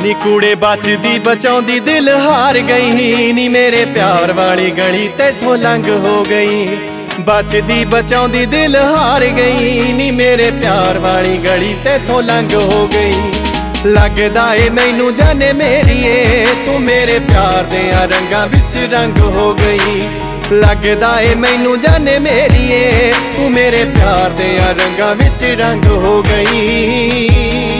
ਨੀ ਕੂੜੇ ਬਚਦੀ ਬਚਾਉਂਦੀ ਦਿਲ ਹਾਰ ਗਈ ਨੀ ਮੇਰੇ ਪਿਆਰ ਵਾਲੀ ਗਲੀ ਤੇਥੋਂ ਲੰਘ ਹੋ ਗਈ। ਬਚਦੀ ਬਚਾਉਂਦੀ ਦਿਲ ਹਾਰ ਗਈ ਨੀ ਮੇਰੇ ਪਿਆਰ ਵਾਲੀ ਗਲੀ ਤੇਥੋਂ ਲੰਘ ਹੋ ਗਈ। ਲੱਗਦਾ ਏ ਮੈਨੂੰ ਜਾਨੇ ਮੇਰੀਏ ਤੂੰ ਮੇਰੇ ਪਿਆਰ ਦੇ ਰੰਗਾਂ ਵਿੱਚ ਰੰਗ ਹੋ ਗਈ। ਲੱਗਦਾ ਏ ਮੈਨੂੰ ਜਾਨੇ ਮੇਰੀਏ ਤੂੰ ਮੇਰੇ ਪਿਆਰ ਦੇ ਰੰਗਾਂ ਵਿੱਚ ਰੰਗ ਹੋ ਗਈ।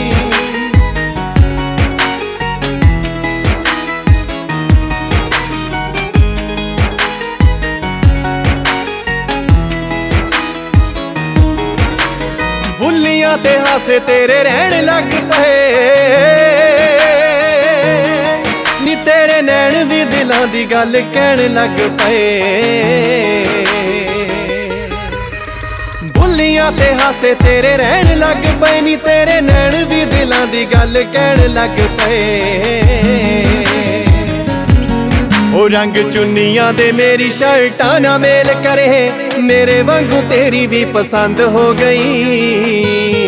ਬੁੱਲੀਆਂ ਤੇ ਹਾਸੇ ਤੇਰੇ ਰਹਿਣ ਲੱਗ ਪਏ ਨੀ ਤੇਰੇ ਨੈਣ ਵੀ ਦਿਲਾਂ ਦੀ ਗੱਲ ਕਹਿਣ ਲੱਗ ਪਏ। ਬੁੱਲੀਆਂ ਤੇ ਹਾਸੇ ਤੇਰੇ ਰਹਿਣ ਲੱਗ ਪਏ ਨੀ ਤੇਰੇ ਨੈਣ ਵੀ ਦਿਲਾਂ ਦੀ ਗੱਲ ਕਹਿਣ ਲੱਗ ਪਏ। ਉਹ ਰੰਗ ਚੁੰਨੀਆਂ ਦੇ ਮੇਰੀ ਸ਼ਰਟਾਂ ਨਾ ਮੇਲ ਕਰੇ ਮੇਰੇ ਵਾਂਗੂ ਤੇਰੀ ਵੀ ਪਸੰਦ ਹੋ ਗਈ।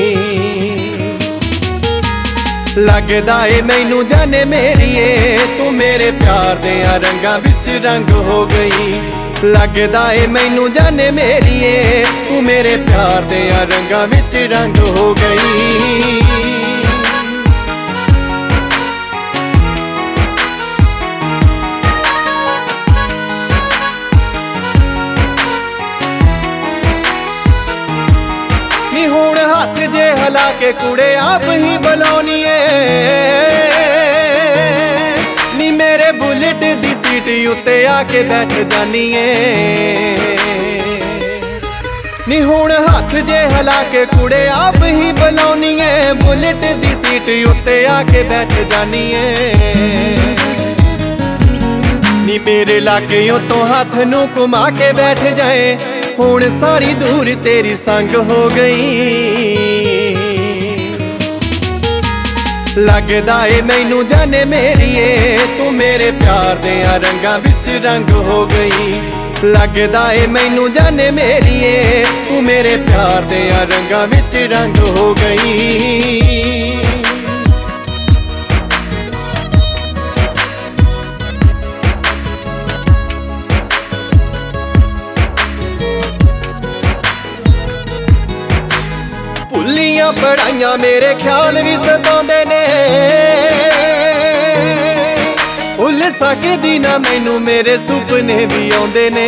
ਲੱਗਦਾ ਏ ਮੈਨੂੰ ਜਾਨੇ ਮੇਰੀਏ ਤੂੰ ਮੇਰੇ ਪਿਆਰ ਦੇ ਰੰਗਾਂ ਵਿੱਚ ਰੰਗ ਹੋ ਗਈ। ਲੱਗਦਾ ਏ ਮੈਨੂੰ ਜਾਨੇ ਮੇਰੀਏ ਤੂੰ ਮੇਰੇ ਪਿਆਰ ਦੇ ਰੰਗਾਂ ਵਿੱਚ ਰੰਗ ਹੋ ਗਈ। ਹੁਣ ਹੱਥ ਜੇ ਹਿਲਾ ਕੇ ਕੁੜੇ ਆਪ ਹੀ ਬੁਲਾਉਣੀ ਏ ਨੀ ਮੇਰੇ ਬੁਲਟ ਦੀ ਸੀਟ ਉੱਤੇ ਆ ਕੇ ਬੈਠ ਜਾਨੀ ਏ। ਨੀ ਹੁਣ ਹੱਥ ਜੇ ਹਿਲਾ ਕੇ ਕੁੜੇ ਆਪ ਹੀ ਬੁਲਾਉਣੀ ਏ ਬੁਲਟ ਦੀ ਸੀਟ ਉੱਤੇ ਆ ਕੇ ਬੈਠ ਜਾਨੀ ਏ। ਨੀ ਮੇਰੇ ਲਾਗਿਓਂ ਤੋਂ ਹੱਥ ਨੂੰ ਘੁਮਾ ਕੇ ਬੈਠ ਜਾਏ ਹੁਣ ਸਾਰੀ ਦੂਰ ਤੇਰੀ ਸੰਗ ਹੋ ਗਈ। ਲੱਗਦਾ ਏ ਮੈਨੂੰ ਜਾਨੇ ਮੇਰੀਏ ਤੂੰ ਮੇਰੇ ਪਿਆਰ ਦੇ ਰੰਗਾਂ ਵਿੱਚ ਰੰਗ ਹੋ ਗਈ। ਲੱਗਦਾ ਏ ਮੈਨੂੰ ਜਾਨੇ ਮੇਰੀਏ ਤੂੰ ਮੇਰੇ ਪਿਆਰ ਦੇ ਰੰਗਾਂ ਵਿੱਚ ਰੰਗ ਹੋ ਗਈ। ਭੁੱਲੀਆਂ ਪੜਾਈਆਂ ਮੇਰੇ ਖਿਆਲ ਵੀ ਸਤਾਉਂਦੇ ਨੇ ਭੁੱਲ ਸਕਦੀ ਨਾ ਮੈਨੂੰ ਮੇਰੇ ਸੁਪਨੇ ਵੀ ਆਉਂਦੇ ਨੇ।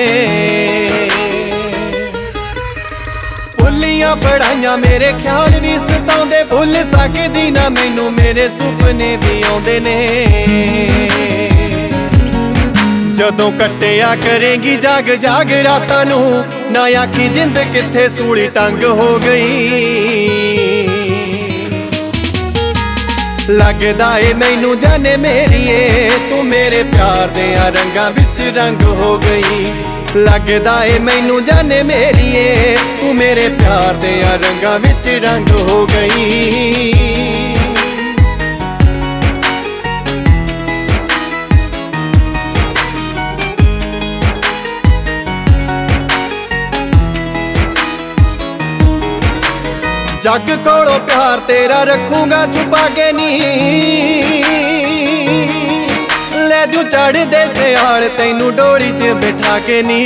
ਭੁੱਲੀਆਂ ਪੜਾਈਆਂ ਮੇਰੇ ਖਿਆਲ ਵੀ ਸਤਾਉਂਦੇ ਭੁੱਲ ਸਕਦੀ ਨਾ ਮੈਨੂੰ ਮੇਰੇ ਸੁਪਨੇ ਵੀ ਆਉਂਦੇ ਨੇ। ਜਦੋਂ ਕੱਟਿਆ ਕਰੇਗੀ ਜਾਗ ਜਾਗ ਰਾਤਾਂ ਨੂੰ ਨਾ ਆਖੀ ਜਿੰਦ ਕਿੱਥੇ ਸੂਲੀ ਟੰਗ ਹੋ ਗਈ। ਲੱਗਦਾ ਏ ਮੈਨੂੰ ਜਾਨੇ ਮੇਰੀਏ ਤੂੰ ਮੇਰੇ ਪਿਆਰ ਦੇ ਰੰਗਾਂ ਵਿੱਚ ਰੰਗ ਹੋ ਗਈ। ਲੱਗਦਾ ਏ ਮੈਨੂੰ ਜਾਨੇ ਮੇਰੀਏ ਤੂੰ ਮੇਰੇ ਪਿਆਰ ਦੇ ਰੰਗਾਂ ਵਿੱਚ ਰੰਗ ਹੋ ਗਈ। ਜੱਗ ਕੋਲੋਂ ਪਿਆਰ ਤੇਰਾ ਰੱਖੂੰਗਾ ਛੁਪਾ ਕੇ ਨੀ ਲੈ ਜੂ ਚੜ੍ਹਦੇ ਸਿਆਲ ਤੈਨੂੰ ਡੋਲੀ 'ਚ ਬਿਠਾ ਕੇ ਨੀ।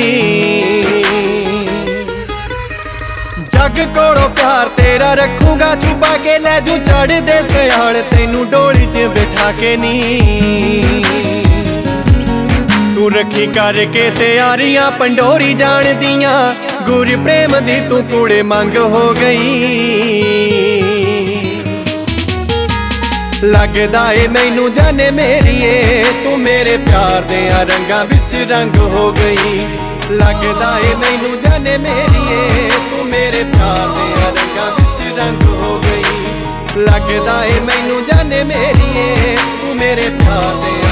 ਜੱਗ ਕੋਲੋਂ ਪਿਆਰ ਤੇਰਾ ਰੱਖੂੰਗਾ ਛੁਪਾ ਕੇ ਲੈ ਜੂ ਚੜ੍ਹਦੇ ਸਿਆਲ ਤੈਨੂੰ ਡੋਲੀ 'ਚ ਬਿਠਾ ਕੇ ਨੀ। ਤੂੰ ਰੱਖੀ ਕਰਕੇ ਤਿਆਰੀਆਂ ਪੰਡੋਰੀ ਜਾਣ ਦੀਆਂ ਗੁਰ ਪ੍ਰੇਮ ਦੀ ਤੂੰ ਕੂੜੇ ਮੰਗ ਹੋ ਗਈ। ਲੱਗਦਾ ਏ ਮੈਨੂੰ ਜਾਨੇ ਮੇਰੀਏ ਤੂੰ ਮੇਰੇ ਪਿਆਰ ਦੇ ਰੰਗਾਂ ਵਿੱਚ ਰੰਗ ਹੋ ਗਈ। ਲੱਗਦਾ ਏ ਮੈਨੂੰ ਜਾਨੇ ਮੇਰੀਏ ਤੂੰ ਮੇਰੇ ਪਿਆਰ ਦੇ ਰੰਗਾਂ ਵਿੱਚ ਰੰਗ ਹੋ ਗਈ। ਲੱਗਦਾ ਏ ਮੈਨੂੰ ਜਾਨੇ ਮੇਰੀਏ ਤੂੰ ਮੇਰੇ ਪਿਆਰ ਦੇ